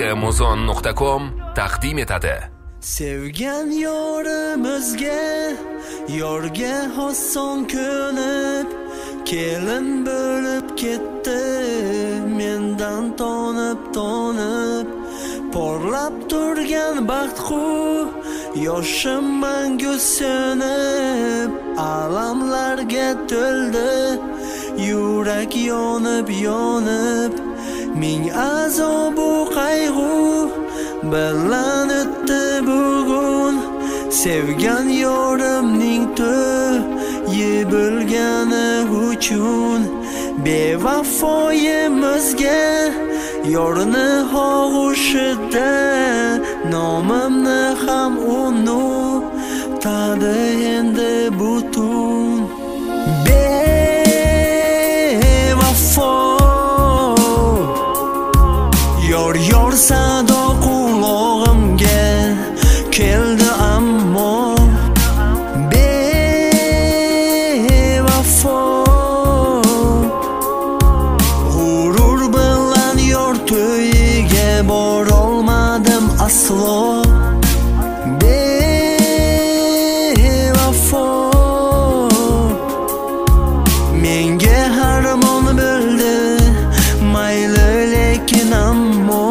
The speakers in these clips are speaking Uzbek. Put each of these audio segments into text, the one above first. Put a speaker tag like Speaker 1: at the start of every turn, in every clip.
Speaker 1: kmuzon.com taqdim etadi.
Speaker 2: Sevgan yorimizga yorga oson ko'nib kelin bo'lib ketdi, mendan tonib porlab turgan baxtqu yoshim mangu so'nib alamlarga to'ldi, yurak yonib ming azobu qayg'u bilan o'tdi bugun. Sevgan yorimning to'yi bo'lgani uchun bevafoyimizga yorni og'ushida nomimni ham unutadi endi butun. Bevafo yor sado qulog'imga keldi, ammo bevafo g'urur bilan yor to'yiga borolmadim aslo. Bevafo menga harmon bo'ldi, mayli lekin ammo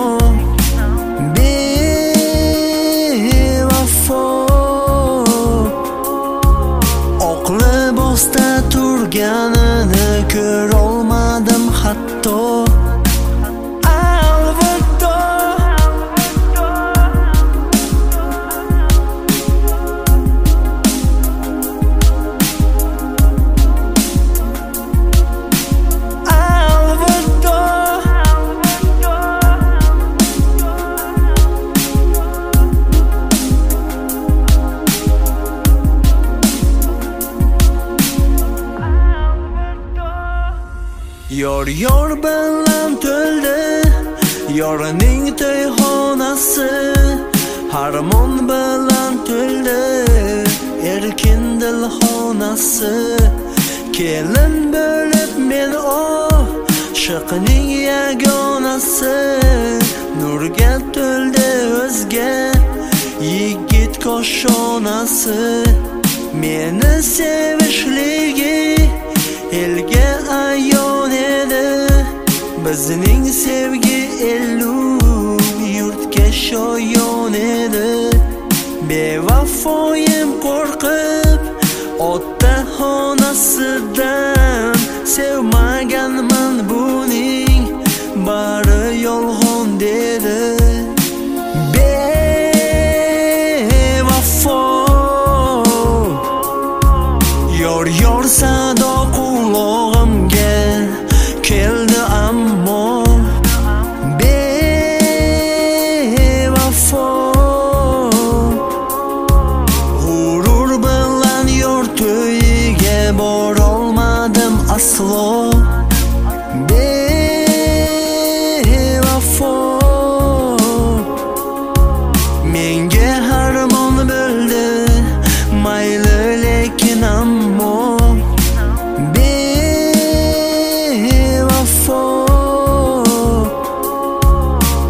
Speaker 2: turganini ko'rolmadim hatto. Alvido yor bilan to'ldi yorning to'yxonasi, harmon bilan to'ldi erkin dilxonasi. Kelin bo'lib men oshiqning yagonasi, nurga to'ldi o'zga yigit koshonasi. Meni sevishligi elga ayon edi, bizning sevgi elu yurtga shoyon edi. Bevafoyim qo'rqib ota xonasidan sevmaganman, buning bari yolg'on dedi. Bevafo yor sado qulog'imga keldi, ammo bevafo g'urur bilan yor to'yiga borolmadim aslo. Bevafo menga harmon bo'ldi, mayli lekin ammo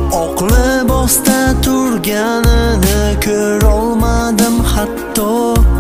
Speaker 2: turganini ko'rolmadim hatto.